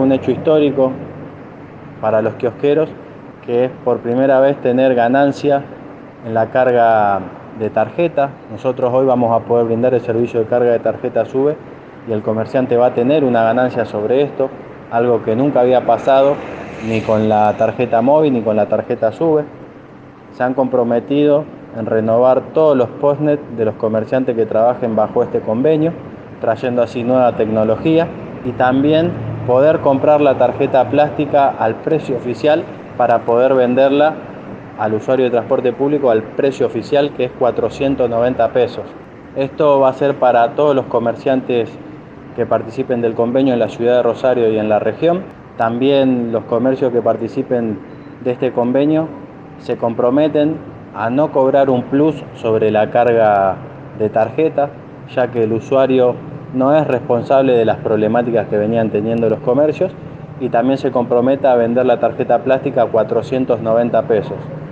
un hecho histórico para los kiosqueros, que es por primera vez tener ganancia en la carga de tarjeta. Nosotros hoy vamos a poder brindar el servicio de carga de tarjeta SUBE y el comerciante va a tener una ganancia sobre esto, algo que nunca había pasado ni con la tarjeta móvil ni con la tarjeta SUBE. Se han comprometido en renovar todos los postnet de los comerciantes que trabajen bajo este convenio, trayendo así nueva tecnología y también poder comprar la tarjeta plástica al precio oficial para poder venderla al usuario de transporte público al precio oficial, que es 490 pesos. Esto va a ser para todos los comerciantes que participen del convenio en la ciudad de Rosario y en la región. También los comercios que participen de este convenio se comprometen a no cobrar un plus sobre la carga de tarjeta, ya que el usuario no es responsable de las problemáticas que venían teniendo los comercios, y también se compromete a vender la tarjeta plástica a 490 pesos.